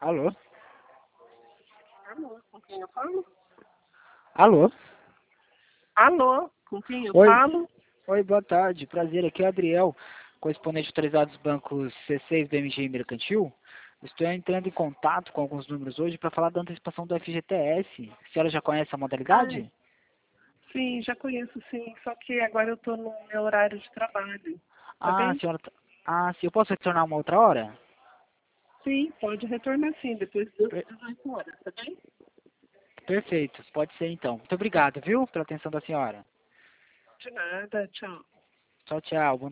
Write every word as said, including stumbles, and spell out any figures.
Alô? Alô, com quem eu falo? Alô? Alô, com quem eu Oi. falo? Oi, boa tarde. Prazer, aqui é o Adriel, correspondente autorizado dos bancos C seis do M G I Mercantil. Estou entrando em contato com alguns números hoje para falar da antecipação do F G T S. A senhora já conhece a Ai, modalidade? sim, já conheço sim, só que agora eu estou no meu horário de trabalho, tá Ah, a bem? senhora... tá- Ah, sim. Eu posso retornar uma outra hora? Sim, pode retornar sim, depois das Per- dezoito horas, tá bem? Perfeito. Pode ser então. Muito obrigado, viu, pela atenção da senhora. De nada, tchau. Tchau, tchau. Bom